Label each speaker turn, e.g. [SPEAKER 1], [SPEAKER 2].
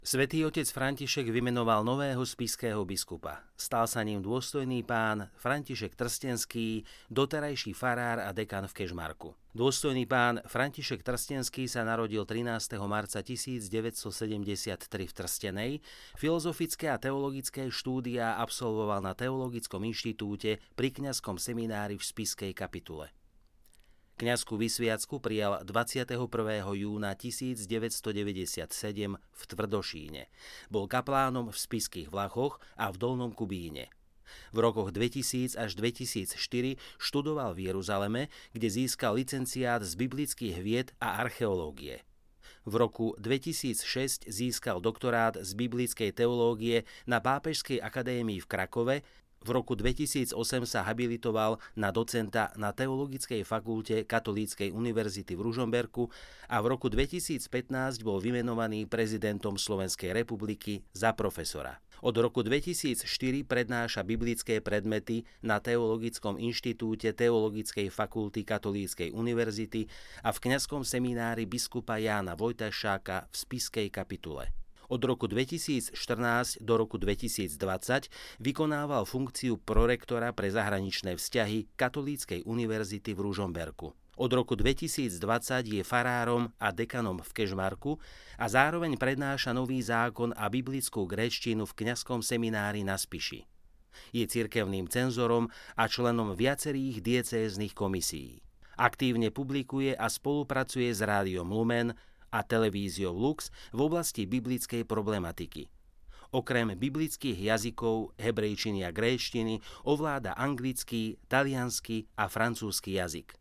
[SPEAKER 1] Svätý otec František vymenoval nového spišského biskupa. Stal sa ním dôstojný pán František Trstenský, doterajší farár a dekan v Kežmarku. Dôstojný pán František Trstenský sa narodil 13. marca 1973 v Trstenej. Filozofické a teologické štúdia absolvoval na Teologickom inštitúte pri kňazskom seminári v spišskej kapitule. Kňazskú vysviacku prijal 21. júna 1997 v Tvrdošíne. Bol kaplánom v Spišských Vlachoch a v Dolnom Kubíne. V rokoch 2000 až 2004 študoval v Jeruzaleme, kde získal licenciát z biblických vied a archeológie. V roku 2006 získal doktorát z biblickej teológie na Pápežskej akadémii v Krakove. V roku 2008 sa habilitoval na docenta na Teologickej fakulte Katolíckej univerzity v Ružomberku a v roku 2015 bol vymenovaný prezidentom Slovenskej republiky za profesora. Od roku 2004 prednáša biblické predmety na Teologickom inštitúte Teologickej fakulty Katolíckej univerzity a v kňazskom seminári biskupa Jána Vojtašáka v spišskej kapitule. Od roku 2014 do roku 2020 vykonával funkciu prorektora pre zahraničné vzťahy Katolíckej univerzity v Ružomberku. Od roku 2020 je farárom a dekanom v Kežmarku a zároveň prednáša nový zákon a biblickú gréčtinu v kňazskom seminári na Spiši. Je cirkevným cenzorom a členom viacerých diecéznych komisií. Aktívne publikuje a spolupracuje s Rádiom Lumen a televíziou Lux v oblasti biblickej problematiky. Okrem biblických jazykov, hebrejčiny a gréčtiny ovláda anglický, taliansky a francúzsky jazyk.